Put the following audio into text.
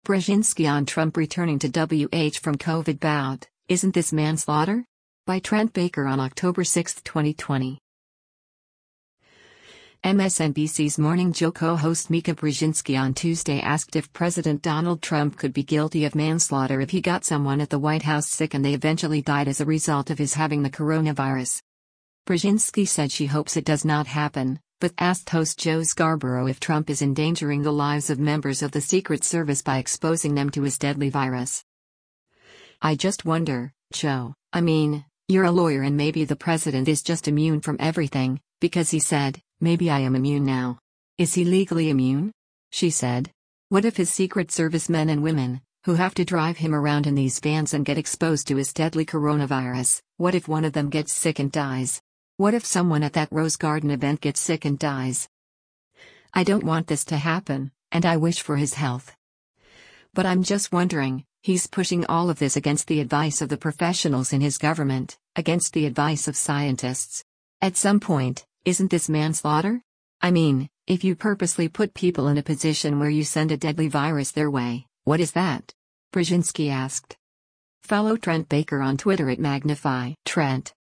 Brzezinski on Trump returning to WH from COVID bout, isn't this manslaughter? By Trent Baker on October 6, 2020. MSNBC's Morning Joe co-host Mika Brzezinski on Tuesday asked if President Donald Trump could be guilty of manslaughter if he got someone at the White House sick and they eventually died as a result of his having the coronavirus. Brzezinski said she hopes it does not happen, but asked host Joe Scarborough if Trump is endangering the lives of members of the Secret Service by exposing them to his deadly virus. "I just wonder, Joe, I mean, you're a lawyer and maybe the president is just immune from everything, because he said, maybe I am immune now. Is he legally immune?" she said. "What if his Secret Service men and women, who have to drive him around in these vans and get exposed to his deadly coronavirus, what if one of them gets sick and dies? What if someone at that Rose Garden event gets sick and dies? I don't want this to happen, and I wish for his health. But I'm just wondering, he's pushing all of this against the advice of the professionals in his government, against the advice of scientists. At some point, isn't this manslaughter? I mean, if you purposely put people in a position where you send a deadly virus their way, what is that?" Brzezinski asked. Follow Trent Baker on Twitter at Magnify Trent.